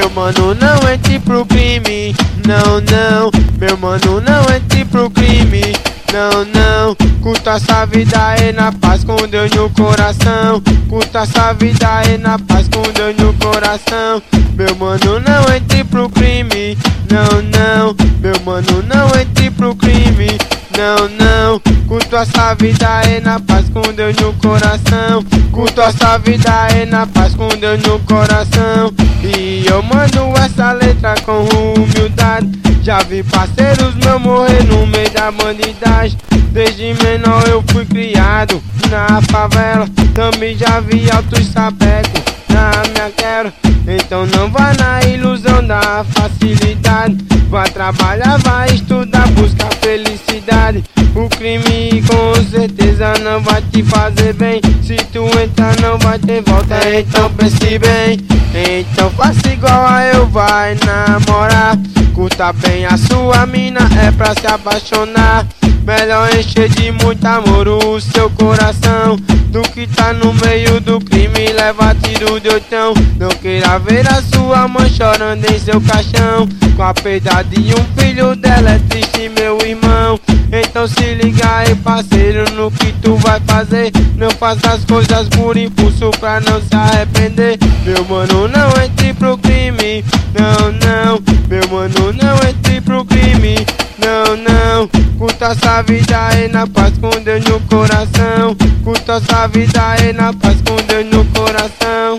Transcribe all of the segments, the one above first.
Meu mano, não entre pro crime. Não, não, meu mano, não entre pro crime. Não, não, curta essa vida aí na paz com Deus no coração. Curta essa vida aí na paz com Deus no coração. Meu mano, não entre pro crime. Não, não, meu mano, não entre pro crime. Não, não, curto essa vida aí na paz com Deus no coração. Curto essa vida aí na paz com Deus no coração. E eu mando essa letra com humildade. Já vi parceiros meus morrer no meio da bandidagem. Desde menor eu fui criado na favela. Também já vi altos sapecos na minha quero. Então não vá na ilusão da facilidade. Vai trabalhar, vai estudar, buscar felicidade. O crime com certeza não vai te fazer bem. Se tu entrar não vai ter volta, então pense bem. Então faça igual a eu, vai namorar. Curta bem a sua mina, é pra se apaixonar. Melhor encher de muito amor o seu coração do que tá no meio do crime, leva tiro de oitão. Não queira ver a sua mãe chorando em seu caixão, com a perda de um filho dela é triste, meu irmão. Então se liga aí, parceiro, no que tu vai fazer. Não faça as coisas por impulso pra não se arrepender. Meu mano, não entre pro crime. Não, não, meu mano, não entre pro crime. Não, não, curta essa vida aí na paz com Deus no coração. Curta essa vida aí na paz com Deus no coração.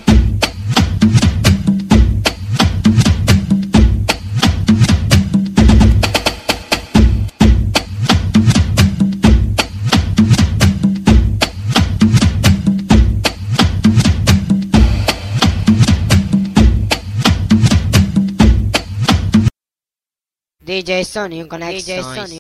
DJ Soninho Conexões.